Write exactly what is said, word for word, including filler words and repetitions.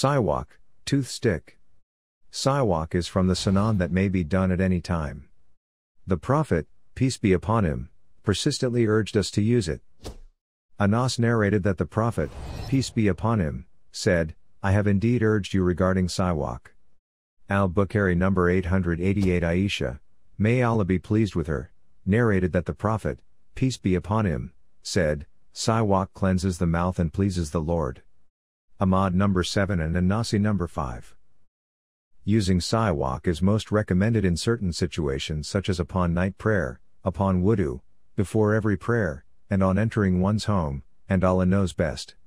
Siwak, tooth stick. Siwak is from the Sunan that may be done at any time. The Prophet, peace be upon him, persistently urged us to use it. Anas narrated that the Prophet, peace be upon him, said, I have indeed urged you regarding Siwak. Al-Bukhari number eight hundred eighty-eight. Aisha, may Allah be pleased with her, narrated that the Prophet, peace be upon him, said, Siwak cleanses the mouth and pleases the Lord. Ahmad number seven and An-Nasi number five. Using Siwak is most recommended in certain situations such as upon night prayer, upon wudu, before every prayer, and on entering one's home, and Allah knows best.